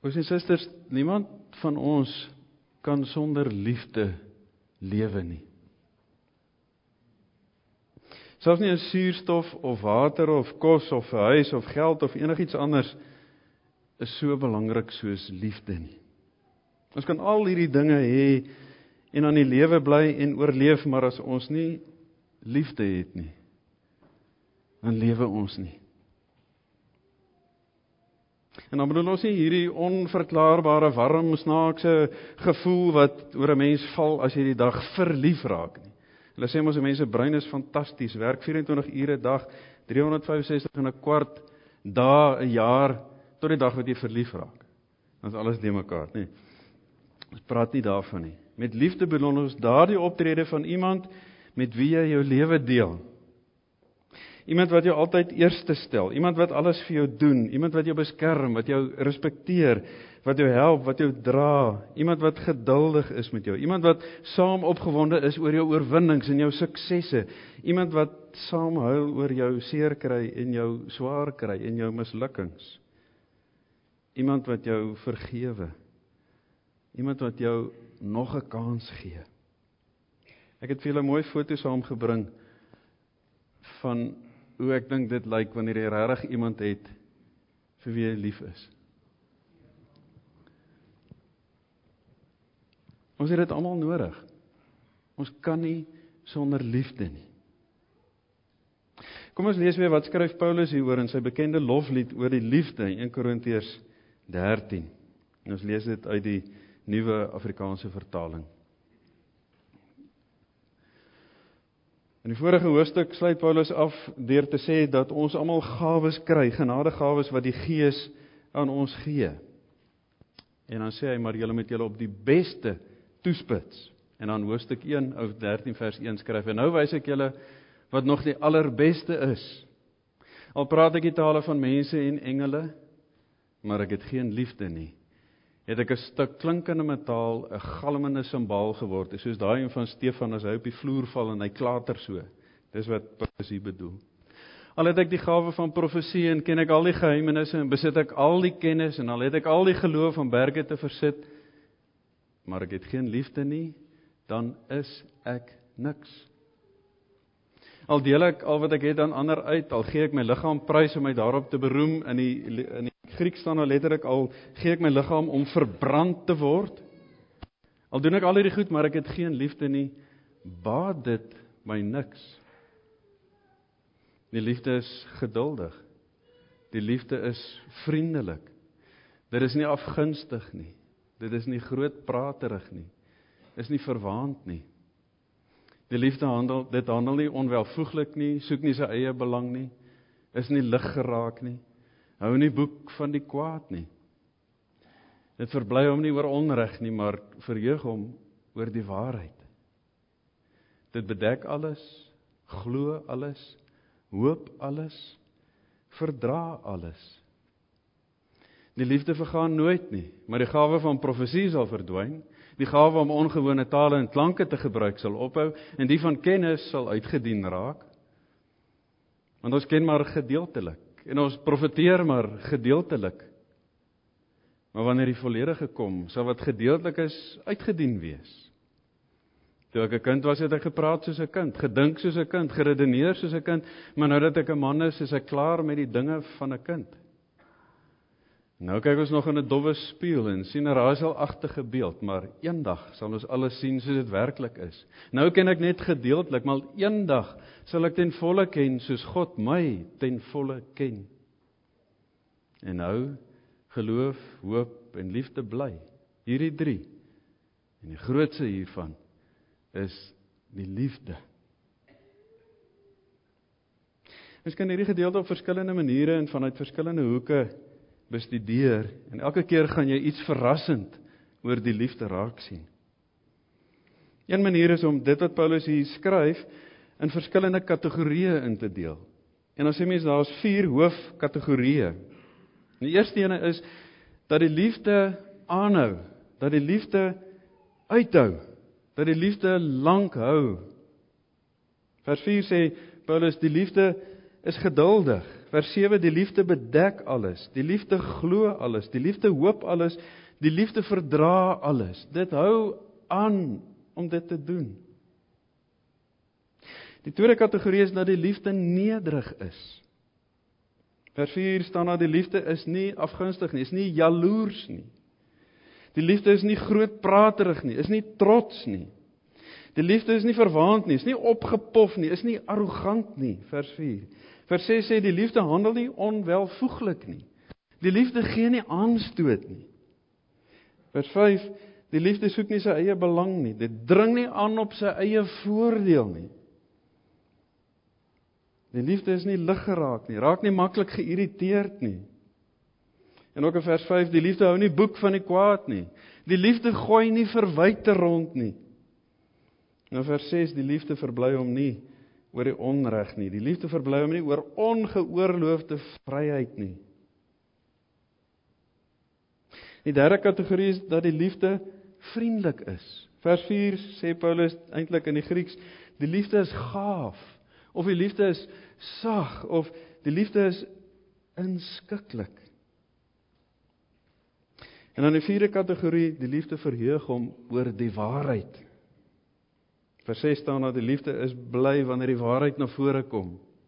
Broers en susters, niemand van ons kan sonder liefde lewe nie. Selfs nie 'n suurstof of water of kos of 'n huis of geld of enigiets anders is so belangrik soos liefde nie. Ons kan al hierdie dinge hê en aan die lewe bly en oorleef, maar as ons nie liefde het nie, dan lewe ons nie. En dan bedoel ons nie hierdie onverklaarbare, warm, snaakse gevoel wat oor 'n mens val as jy die dag verlief raak nie. Hulle sê ons mense brein is fantasties, werk 24 ure 'n dag, 365 en 'n kwart dae 'n jaar, tot die dag wat jy verlief raak. Dan is alles de mekaar, nee. Ons praat nie daarvan nie. Met liefde bedoel ons daardie optrede van iemand met wie jy jou lewe deel. Iemand wat jou altyd eerste stel, iemand wat alles vir jou doen, iemand wat jou beskerm, wat jou respekteer, wat jou help, wat jou dra, iemand wat geduldig is met jou, iemand wat saam opgewonde is oor jou oorwinnings en jou suksesse, iemand wat saam huil oor jou seer kry en jou swaar kry en jou mislukkings, iemand wat jou vergewe, iemand wat jou nog 'n kans gee. Ek het vir julle 'n mooi foto saamgebring van hoe ek dink dit lyk wanneer jy regtig iemand het vir wie jy lief is. Ons het dit almal nodig. Ons kan nie sonder liefde nie. Kom ons lees weer wat skryf Paulus hieroor in sy bekende loflied oor die liefde in 1 Korintiërs 13. En ons lees dit uit die Nuwe Afrikaanse vertaling. In die vorige hoofstuk sluit Paulus af deur te sê dat ons almal gawes kry, genadegawes wat die Gees aan ons gee. En dan sê hy, maar julle moet julle op die beste toespits. En dan hoofstuk 1, ou 13 vers 1 skryf, en nou wys ek julle wat nog die allerbeste is. Al praat ek die tale van mense en engele, maar ek het geen liefde nie. Het ek 'n stuk klinkende metaal, 'n galmende simbaal geword, soos daai een van Stefan as hy op die vloer val en hy klater so. Dis wat Paulus hier bedoel. Al het ek die gawe van profesie en ken ek al die geheimenisse en besit ek al die kennis en al het ek al die geloof om berge te versit, maar ek het geen liefde nie, dan is ek niks. Al deel ek al wat ek het aan ander uit, al gee ek my liggaam prys om my daarop te beroem, in die Grieks staan nou letterlik, al gee ek my liggaam om verbrand te word, al doen ek al hierdie goed, maar ek het geen liefde nie, baat dit my niks. Die liefde is geduldig, die liefde is vriendelik, dit is nie afgunstig nie, dit is nie grootpraterig nie, is nie verwaand nie. Die liefde handel nie onwelvoeglik nie, soek nie sy eie belang nie, is nie lig geraak nie, hou nie boek van die kwaad nie. Dit verbly hom nie oor onreg nie, maar verheug hom oor die waarheid. Dit bedek alles, glo alles, hoop alles, verdra alles. Die liefde vergaan nooit nie, maar die gawe van profesie sal verdwyn, die gawe om ongewone tale en klanke te gebruik sal ophou, en die van kennis sal uitgedien raak. Want ons ken maar gedeeltelik, en ons profeteer maar gedeeltelik. Maar wanneer die volledige kom, sal wat gedeeltelik is, uitgedien wees. Toe ek 'n kind was, het ek gepraat soos 'n kind, gedink soos 'n kind, geredeneer soos 'n kind, maar nou dat ek 'n man is ek klaar met die dinge van 'n kind. Nou kyk ons nog in 'n dowwe spieël en sien 'n raaiselagtige beeld, maar eendag sal ons alles sien soos dit werklik is. Nou ken ek net gedeeltelik, maar eendag sal ek ten volle ken soos God my ten volle ken. En nou geloof, hoop en liefde bly. Hierdie 3. En die grootste hiervan is die liefde. Ons kan hierdie gedeelte op verskillende maniere en vanuit verskillende hoeke bestudeer, en elke keer gaan jy iets verrassend oor die liefde raak sien. Een manier is om dit wat Paulus hier skryf in verskillende kategorieë in te deel. En dan sê mens, daar is 4 hoofkategorieë. Die eerste ene is dat die liefde aanhou, dat die liefde uithou, dat die liefde lank hou. Vers 4 sê Paulus, die liefde is geduldig. Vers 7, die liefde bedek alles, die liefde glo alles, die liefde hoop alles, die liefde verdra alles. Dit hou aan om dit te doen. Die tweede kategorie is dat die liefde nederig is. Vers 4 staan daar, die liefde is nie afgunstig nie, is nie jaloers nie. Die liefde is nie grootpraterig nie, is nie trots nie. Die liefde is nie verwaand nie, is nie opgepof nie, is nie arrogant nie, vers 4. Vers 6 sê, die liefde handel nie onwelvoeglik nie. Die liefde gee nie aanstoot nie. Vers 5, die liefde soek nie sy eie belang nie, dit dring nie aan op sy eie voordeel nie. Die liefde is nie lig geraak nie, raak nie maklik geïrriteerd nie. En ook in vers 5, die liefde hou nie boek van die kwaad nie. Die liefde gooi nie verwyte rond nie. En in vers 6, die liefde verbly hom nie oor die onreg nie. Die liefde verbly hom nie oor ongeoorloofde vryheid nie. Die derde kategorie is dat die liefde vriendelik is. Vers 4 sê Paulus eintlik in die Grieks, die liefde is gaaf, of die liefde is sag, of die liefde is inskikkelik. En dan die vierde kategorie, die liefde verheug hom oor die waarheid. Vers 6 staan dat die liefde is bly wanneer die waarheid na vore kom.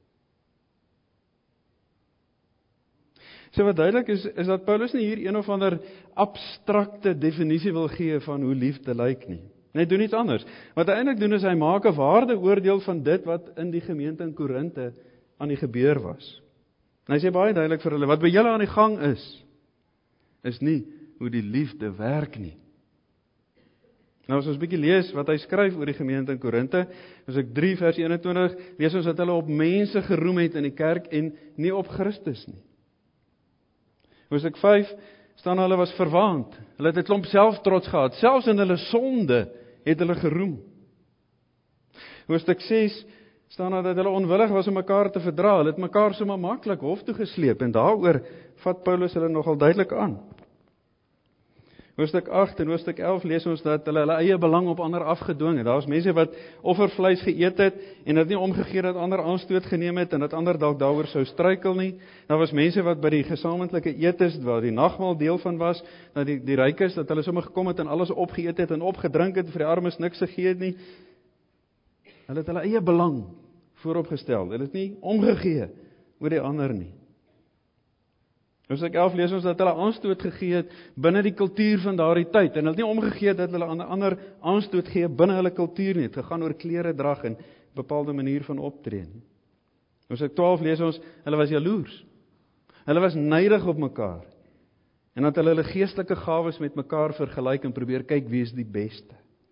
So wat duidelik is dat Paulus nie hier een of ander abstrakte definisie wil gee van hoe liefde lyk nie. Hy doen iets anders. Wat hy eintlik doen is hy maak 'n waardeoordeel van dit wat in die gemeente in Korinthe aan die gebeur was. En hy sê baie duidelik vir hulle, wat by julle aan die gang is nie hoe die liefde werk nie. Nou as ons 'n bietjie lees wat hy skryf oor die gemeente in Korinthe, Hoofstuk 3 vers 21, lees ons dat hulle op mense geroem het in die kerk en nie op Christus nie. Hoofstuk 5 staan hulle was verwaand. Hulle het 'n klomp selftrots gehad. Selfs in hulle sonde het hulle geroem. Hoofstuk 6 staan daar dat hulle onwillig was om mekaar te verdra. Hulle het mekaar sommer maklik hof toe gesleep en daaroor vat Paulus hulle nogal duidelik aan. Hoofstuk 8 en hoofstuk 11 lees ons dat hulle eie belang op ander afgedwing het. Daar was mense wat offervleis geëet het en dit nie omgegee dat ander aanstoot geneem het en dat ander dalk daaroor sou struikel nie. Daar was mense wat by die gesamentlike etes waar die nagmaal deel van was, dat die rykes dat hulle sommer gekom het en alles opgeëet het en opgedrink het vir die armes niks gegee het nie. Hulle het hulle eie belang vooropgestel. Hulle het nie omgegee oor die ander nie. Hoofstuk 11 lees ons dat hulle aanstoot gegee het binne die kultuur van daardie tyd en hulle het nie omgegee dat hulle aan 'n ander aanstoot gee binne hulle kultuur nie. Het gegaan oor klere drag en 'n bepaalde manier van optree. Hoofstuk 12 lees ons hulle was jaloers. Hulle was nydig op mekaar. En dat hulle geestelike gawes met mekaar vergelyk en probeer kyk wie is die beste.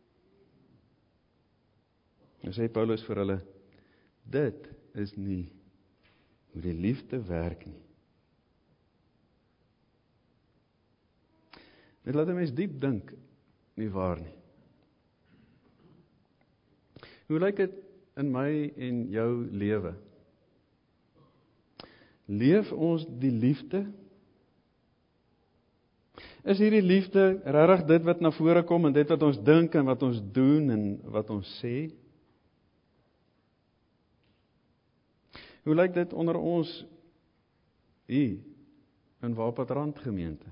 En sê Paulus vir hulle, dit is nie hoe die liefde werk nie. Dit laat 'n mens diep dink, nie waar nie. Hoe lyk dit in my en jou lewe? Leef ons die liefde? Is hierdie liefde regtig dit wat na vore kom en dit wat ons dink en wat ons doen en wat ons sê? Hoe lyk dit onder ons hier in Waalpadrand gemeente?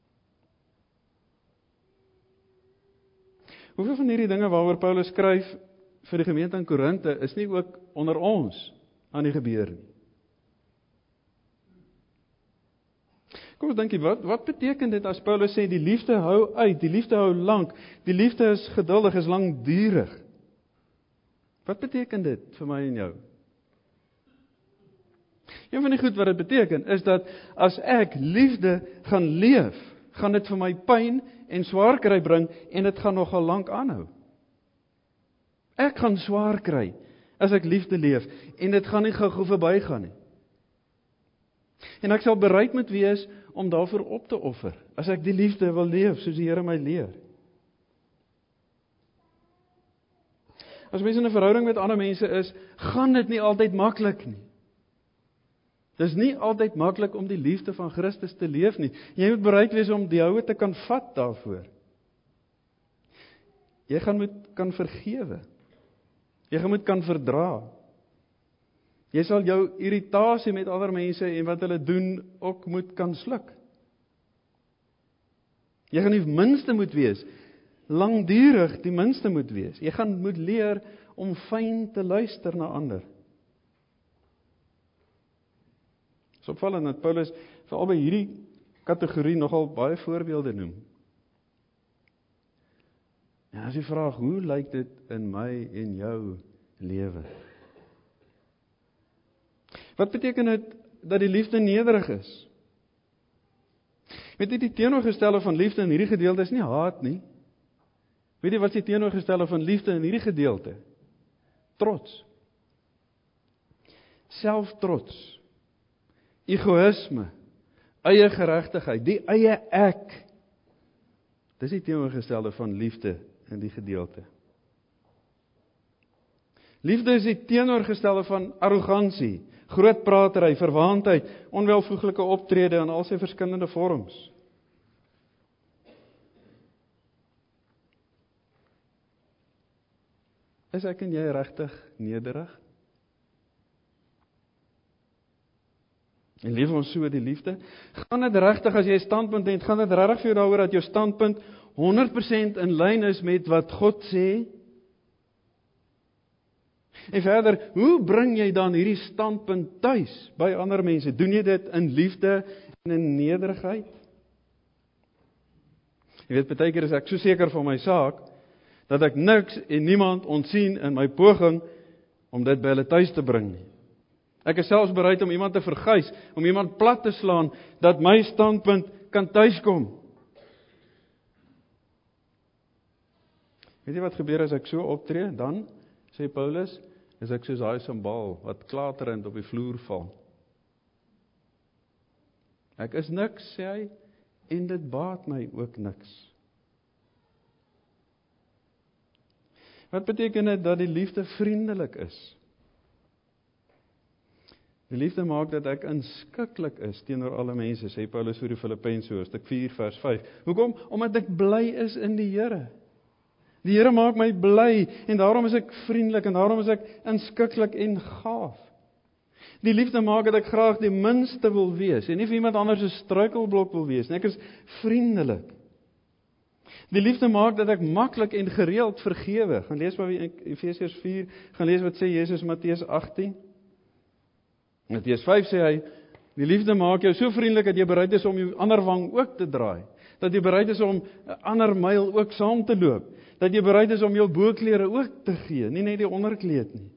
Hoeveel van hierdie dinge waaroor Paulus skryf vir die gemeente in Korinthe is nie ook onder ons aan die gebeur nie? Kom ons dink, wat beteken dit as Paulus sê die liefde hou uit, die liefde hou lank, die liefde is geduldig, is langdurig? Wat beteken dit vir my en jou? Een van die goed wat dit beteken is dat as ek liefde gaan leef, gaan dit vir my pyn en swaar kry bring en dit gaan nogal lank aanhou. Ek gaan swaar kry as ek liefde leef en dit gaan nie gou-gou verbygaan nie. En ek sal bereid moet wees om daarvoor op te offer as ek die liefde wil leef soos die Here my leer. As mens in 'n verhouding met ander mense is, gaan dit nie altyd maklik nie. Dis nie altyd maklik om die liefde van Christus te leef nie. Jy moet bereid wees om die houe te kan vat daarvoor. Jy gaan moet kan vergewe. Jy gaan moet kan verdra. Jy sal jou irritasie met ander mense en wat hulle doen ook moet kan sluk. Jy gaan die minste moet wees, langdurig die minste moet wees. Jy gaan moet leer om fyn te luister na ander. Het is opvallend dat Paulus veral by hierdie kategorie nogal baie voorbeelde noem. En as jy vraag, hoe lyk dit in my en jou lewe? Wat beteken dit dat die liefde nederig is? Weet jy, die teenoorgestelde van liefde in hierdie gedeelte is nie haat nie. Weet jy wat is die teenoorgestelde van liefde in hierdie gedeelte? Trots. Selftrots. Egoïsme. Eie geregtigheid. Die eie ek. Dis die teenoorgestelde van liefde in die gedeelte. Liefde is die teenoorgestelde van arrogansie, grootpratery, verwaandheid, onwelvoeglike optrede in al sy verskillende vorms. Is ek en jy regtig nederig? En leef ons so die liefde? Gaan dit regtig as jy 'n standpunt het, gaan dit regtig vir jou daaroor dat jou standpunt 100% in lyn is met wat God sê? En verder, hoe bring jy dan hierdie standpunt tuis by ander mense? Doen jy dit in liefde en in nederigheid? Jy weet, baie keer is ek so seker van my saak, dat ek niks en niemand ontsien in my poging om dit by hulle tuis te bring nie. Ek is selfs bereid om iemand te verguis, om iemand plat te slaan, dat my standpunt kan tuiskom. Weet jy wat gebeur as ek so optree? Dan, sê Paulus, is ek soos daai simbaal wat klaterend op die vloer val. Ek is niks, sê hy, en dit baat my ook niks. Wat beteken dit dat die liefde vriendelik is? Die liefde maak dat ek inskikkelik is teenoor alle mense, sê Paulus vir die Filippense hoofstuk 4 vers 5. Hoekom? Omdat ek bly is in die Here. Die Here maak my bly en daarom is ek vriendelik en daarom is ek inskikkelik en gaaf. Die liefde maak dat ek graag die minste wil wees en nie vir iemand anders 'n struikelblok wil wees nie. Ek is vriendelik. Die liefde maak dat ek maklik en gereeld vergewe. Gaan lees maar in Efesiërs 4, gaan lees wat sê Jesus Matteus 18. Matteus 5 sê hy, die liefde maak jou so vriendelik dat jy bereid is om jou ander wang ook te draai. Dat jy bereid is om 'n ander myl ook saam te loop. Dat jy bereid is om jou boklere ook te gee, nie net die onderkleed nie.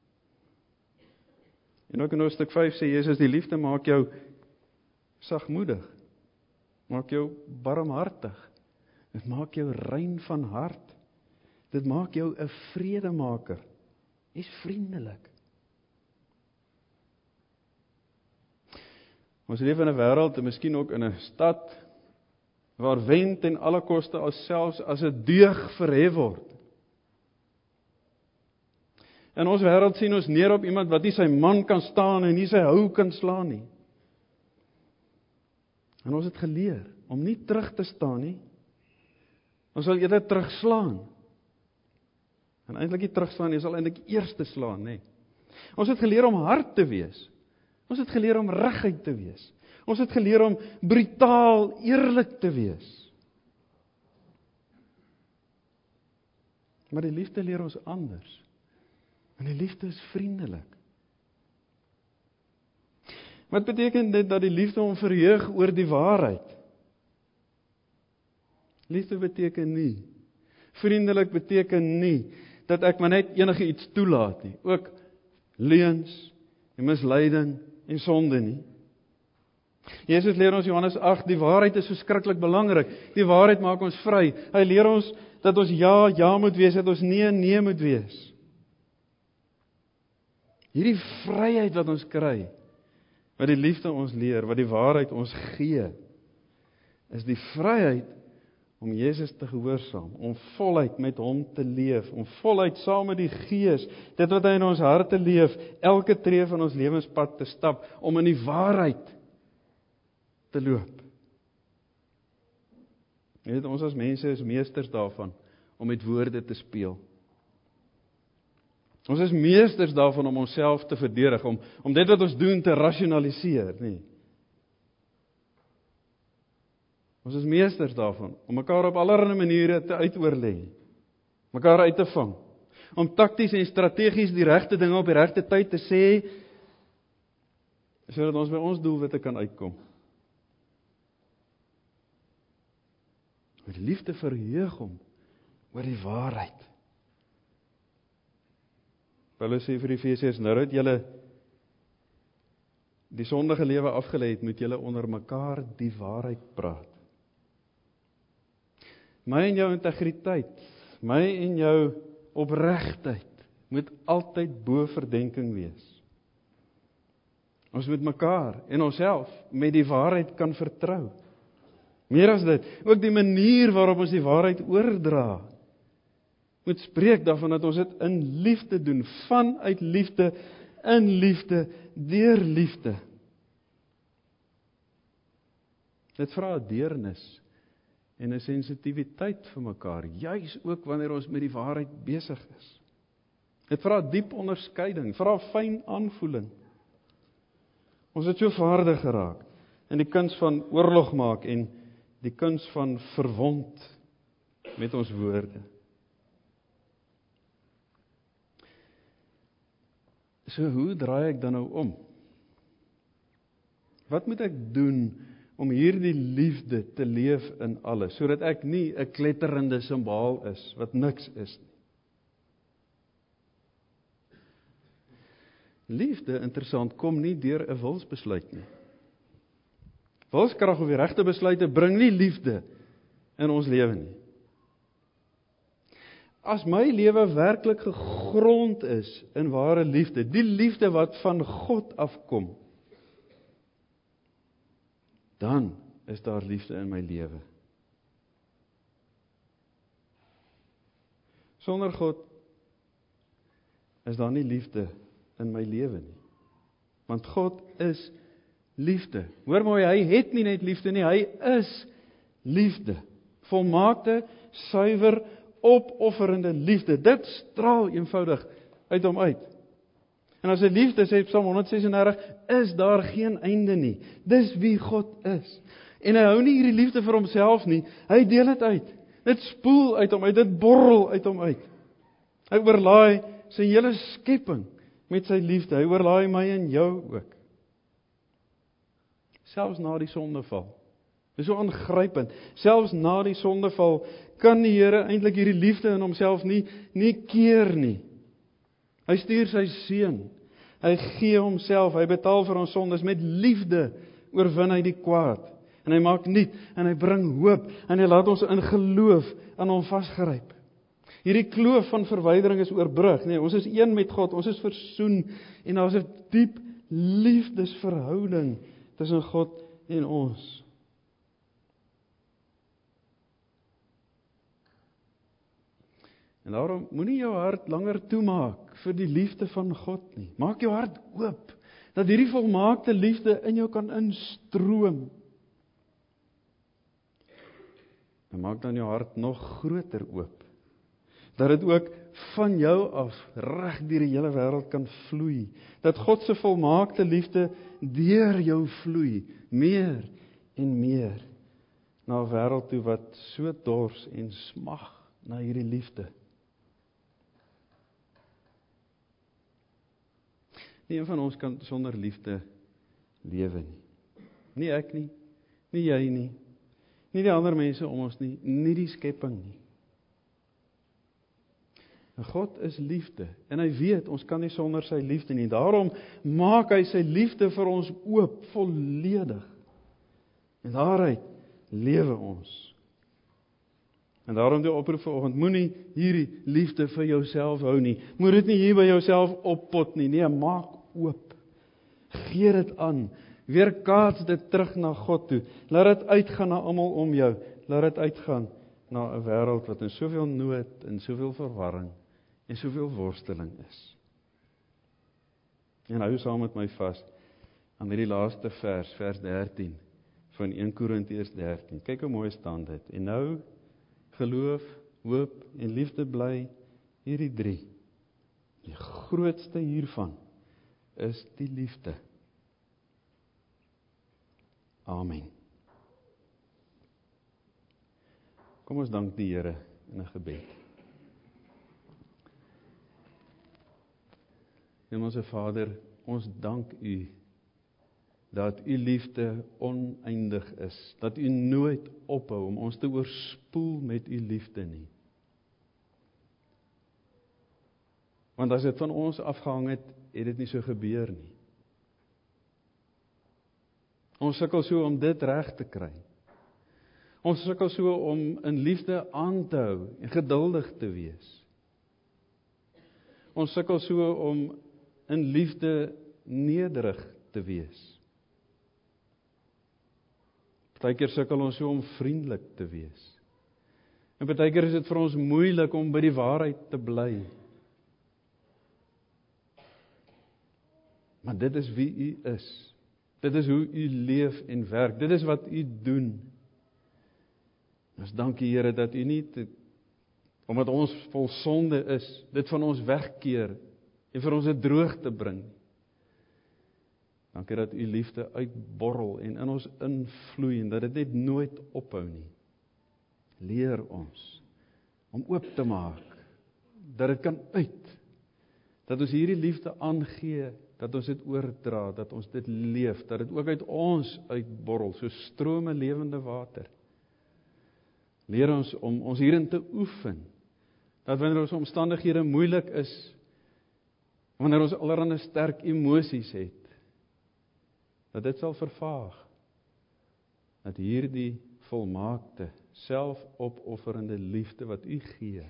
En ook in hoofstuk 5 sê Jesus, die liefde maak jou sagmoedig. Maak jou barmhartig. Dit maak jou rein van hart. Dit maak jou 'n vredemaker. Jy's vriendelik. Ons leef in 'n wêreld en miskien ook in 'n stad waar wen ten alle koste selfs as 'n deug verhef word. In ons wêreld sien ons neer op iemand wat nie sy man kan staan en nie sy hou kan slaan nie. En ons het geleer om nie terug te staan nie. Ons sal eerder terugslaan. En eintlik nie terugslaan nie, ons sal eintlik eers te slaan, nê. Ons het geleer om hard te wees. Ons het geleer om reguit te wees. Ons het geleer om brutaal eerlik te wees. Maar die liefde leer ons anders. En die liefde is vriendelik. Wat beteken dit dat die liefde hom verheug oor die waarheid? Liefde beteken nie, vriendelik beteken nie, dat ek maar net enige iets toelaat nie. Ook leuns en misleiding en sonde nie. Jesus leer ons Johannes 8, die waarheid is verskriklik belangrik. Die waarheid maak ons vry. Hy leer ons dat ons ja moet wees, dat ons nee moet wees. Hierdie vryheid wat ons kry, wat die liefde ons leer, wat die waarheid ons gee, is die vryheid om Jesus te gehoorsaam, om voluit met hom te leef, om voluit saam met die Gees, dit wat hy in ons harte leef, elke tree van ons lewenspad te stap, om in die waarheid te loop. Jy weet, ons as mense is meesters daarvan, om met woorde te speel. Ons is meesters daarvan om onsself te verdedig, om dit wat ons doen te rasionaliseer, nie. Ons is meesters daarvan, om mekaar op allerlei maniere te uitoorlê, mekaar uit te vang, om takties en strategies die regte dinge op die regte tyd te sê, sodat ons by ons doelwitte kan uitkom. Met liefde verheug hom oor die waarheid. Paulus sê vir die Efesiërs, nou dat julle die sondige lewe afgelê het, moet julle onder mekaar die waarheid praat. My en jou integriteit, my en jou opregtheid moet altyd bo verdenking wees. Ons moet mekaar en onsself met die waarheid kan vertrou. Meer as dit, ook die manier waarop ons die waarheid oordra, moet spreek daarvan dat ons dit in liefde doen, vanuit liefde, in liefde, deur liefde. Dit vra 'n deernis en 'n sensitiwiteit vir mekaar, juis ook wanneer ons met die waarheid besig is. Dit vra diep onderskeiding, vra fyn aanvoeling. Ons het so vaardig geraak in die kuns van oorlog maak en die kuns van verwond met ons woorde. So hoe draai ek dan nou om? Wat moet ek doen om hierdie liefde te leef in alles, sodat ek nie 'n kletterende simbaal is, wat niks is nie. Liefde, interessant, kom nie deur 'n wilsbesluit nie. Wilskrag of die regte besluite bring nie liefde in ons lewe nie. As my lewe werklik gegrond is in ware liefde, die liefde wat van God afkom, dan is daar liefde in my lewe. Sonder God is daar nie liefde in my lewe nie. Want God is liefde. Hoor mooi, hy het nie net liefde nie, hy is liefde. Volmaakte, suiwer, opofferende liefde. Dit straal eenvoudig uit hom uit. En as hy liefde sê, Psalm 136, is daar geen einde nie. Dis wie God is. En hy hou nie hierdie liefde vir homself nie, hy deel dit uit. Dit spoel uit hom uit, dit borrel uit hom uit. Hy oorlaai sy hele skepping met sy liefde. Hy oorlaai my en jou ook. Selfs na die sondeval. Dit is so aangrypend. Selfs na die sondeval kan die Here eintlik hierdie liefde in homself nie keer nie. Hy stuur sy seun. Hy gee homself, hy betaal vir ons sondes met liefde, oorwin hy die kwaad. En hy maak nuut en hy bring hoop en hy laat ons in geloof aan hom vasgryp. Hierdie kloof van verwydering is oorbrug. Nee, ons is een met God, ons is versoen en daar is 'n diep liefdesverhouding tussen God en ons. En daarom moenie jou hart langer toemaak vir die liefde van God nie. Maak jou hart oop, dat hierdie volmaakte liefde in jou kan instroom. En maak dan jou hart nog groter oop, dat dit ook van jou af reg deur die hele wêreld kan vloei. Dat God se volmaakte liefde deur jou vloei, meer en meer, na 'n wêreld toe wat so dors en smag na hierdie liefde. Nie een van ons kan sonder liefde lewe nie. Nie ek nie, nie jy nie, nie die ander mense om ons nie, nie die skepping nie. En God is liefde, en hy weet, ons kan nie sonder sy liefde nie. Daarom maak hy sy liefde vir ons oop, volledig. En daaruit lewe ons. En daarom die oproep vanoggend, moenie hierdie liefde vir jouself hou nie. Moet dit nie hier by jouself oppot nie. Nee, maak oop. Gee dit aan. Weerkaats dit terug na God toe. Laat dit uitgaan na almal om jou. Laat dit uitgaan na 'n wêreld wat in soveel nood en soveel verwarring en soveel worsteling is. En hou saam met my vas aan hierdie laaste vers 13 van 1 Korintiërs 13. Kyk hoe mooi staan dit. En nou geloof, hoop en liefde bly, hierdie 3. Die grootste hiervan is die liefde. Amen. Kom ons dank die Here in 'n gebed. Hemelse Vader, ons dank U dat U liefde oneindig is, dat U nooit ophou om ons te oorspoel met U liefde nie. Want as dit van ons afgehang het, het dit nie so gebeur nie. Ons sukkel so om dit reg te kry. Ons sukkel so om in liefde aan te hou en geduldig te wees. Ons sukkel so om in liefde nederig te wees. Partykeer sukkel ons so om vriendelik te wees. En partykeer is dit vir ons moeilik om by die waarheid te bly. Maar dit is wie U is. Dit is hoe U leef en werk. Dit is wat U doen. Ons dank U, Here, dat U nie, omdat ons vol sonde is, dit van ons wegkeer en vir ons 'n droogte bring. Dankie dat U liefde uitborrel en in ons invloei en dat dit net nooit ophou nie. Leer ons om oop te maak, dat dit kan uit, dat ons hierdie liefde aangee, dat ons dit oordra, dat ons dit leef, dat dit ook uit ons uitborrel, so strome lewende water. Leer ons om ons hierin te oefen, dat wanneer ons omstandighede moeilik is, wanneer ons allerhande sterk emosies het, dat dit sal vervaag, dat hierdie volmaakte, selfopofferende liefde wat U gee,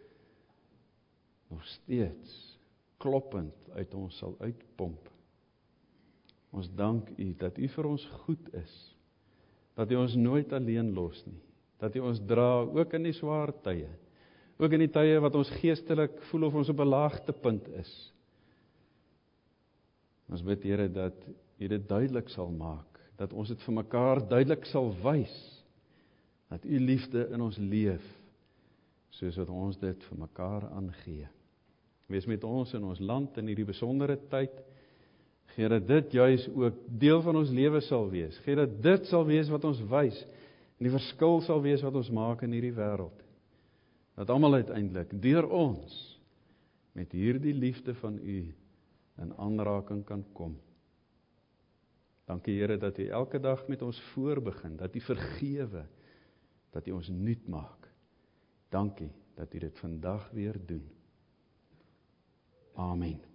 nog steeds kloppend uit ons sal uitpomp. Ons dank U dat U vir ons goed is, dat U ons nooit alleen los nie, dat U ons dra, ook in die swaar tye, ook in die tye wat ons geestelik voel of ons op 'n laagtepunt is. Ons bid, Here, dat U dit duidelik sal maak, dat ons dit vir mekaar duidelik sal wys, dat U liefde in ons leef, soos wat ons dit vir mekaar aangee. Wees met ons in ons land in hierdie besondere tyd. Gee dat dit juis ook deel van ons lewe sal wees. Gee dat dit sal wees wat ons wys en die verskil sal wees wat ons maak in hierdie wêreld. Dat almal uiteindelik deur ons met hierdie liefde van U in aanraking kan kom. Dankie, Here, dat U elke dag met ons voorbegin, dat U vergewe, dat U ons nuut maak. Dankie dat U dit vandag weer doen. Amen.